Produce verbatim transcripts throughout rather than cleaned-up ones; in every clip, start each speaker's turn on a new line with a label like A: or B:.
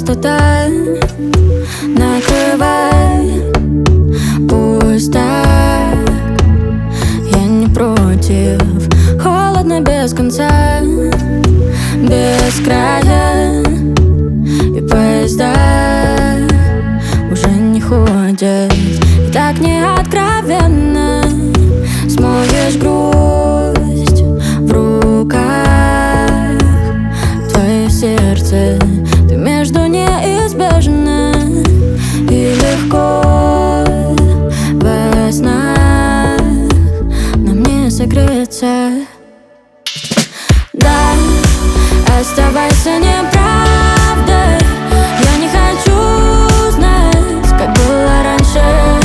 A: пустота, накрывай. Пусть так, я не против. Холодно без конца, без края. И поезда уже не ходят. И так не откровенно смоешь грусть в руках. Твое сердце, ты между неизбежно и легко во снах нам не согреться. Да, оставайся неправдой. Я не хочу знать, как было раньше.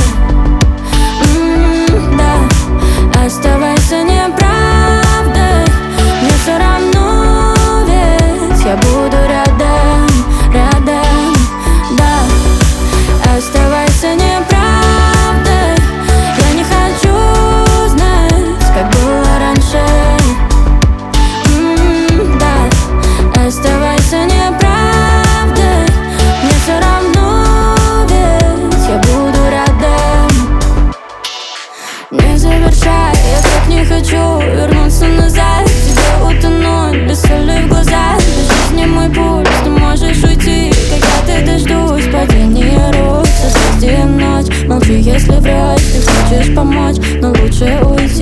A: М-м, да, оставайся неправдой. Мне все равно, ведь я буду рядом, рядом. Да, оставайся неправдой. Я не хочу знать, как было раньше. М-м, да, оставайся неправдой. Мне все равно, ведь я буду рядом. Не завершай, я так не хочу вернуться назад, тебе утонуть без соли в глазах. До жизни мой пульс, ты можешь уйти, когда ты дождусь падения рук. Созвездие ночь, молчи, если врешь, ты хочешь помочь, но лучше уйти.